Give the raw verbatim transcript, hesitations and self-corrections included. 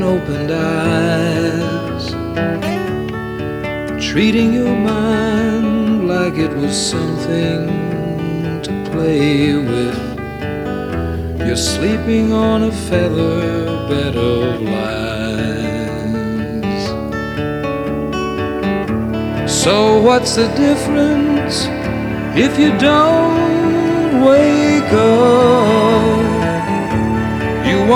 unopened eyes, treating your mind like it was something to play with. You're sleeping on a feather bed of lies. So what's the difference if you don't wake up?